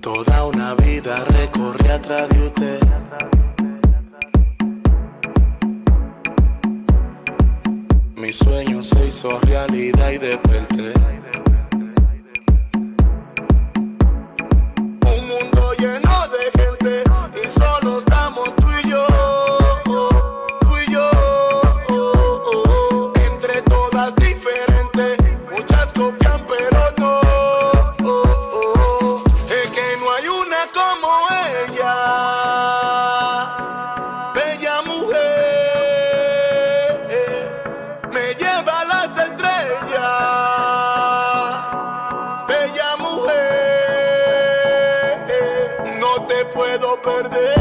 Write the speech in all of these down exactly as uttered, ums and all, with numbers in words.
Toda una vida recorrí atrás de usted. Mi sueño se hizo realidad y desperté. Un mundo lleno de gente y solo estamos tú y yo. Tú y yo. Entre todas diferentes, muchas copian pero no. Es que no hay una como ella. Bella mujer, me lleva a las estrellas. Bella mujer, no te puedo perder.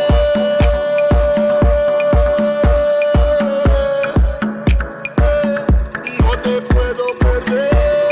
No te puedo perder.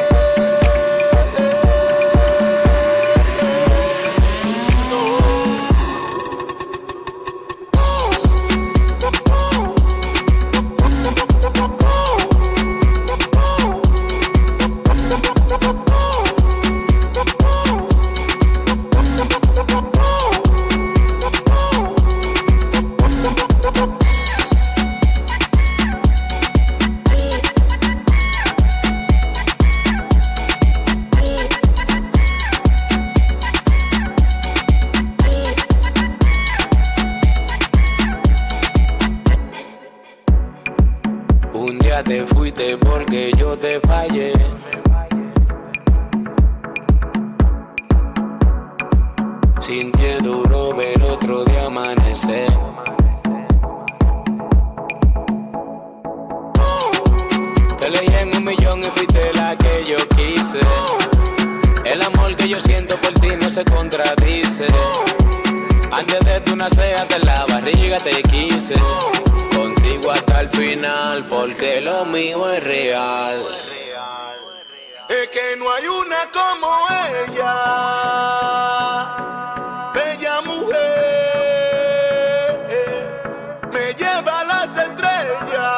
Un día te fuiste porque yo te fallé. Sintié duro ver otro día amanecer. Te leí en un millón y fuiste la que yo quise. El amor que yo siento por ti no se contradice. Antes de tu nacer hasta en la barriga te quise. Contigo hasta el final porque lo mío es real. Es que no hay una como ella. Bella mujer, me lleva a las estrellas.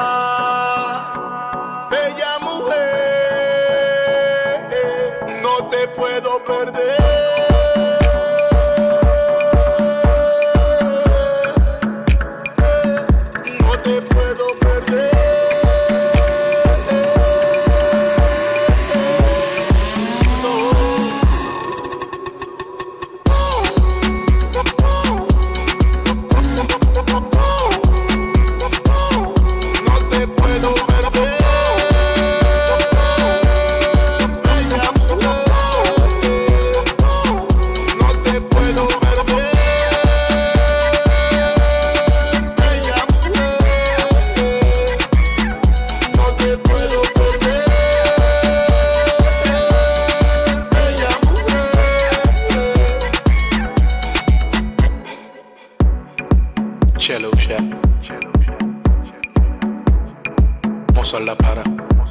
Bella mujer, no te puedo perder. No te puedo perder. Cello Chef, Mozart La Para,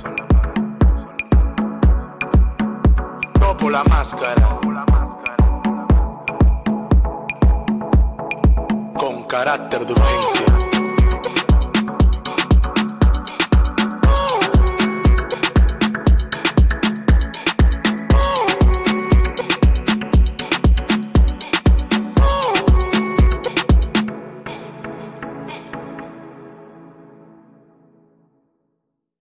Topo La Máscara, con carácter de urgencia.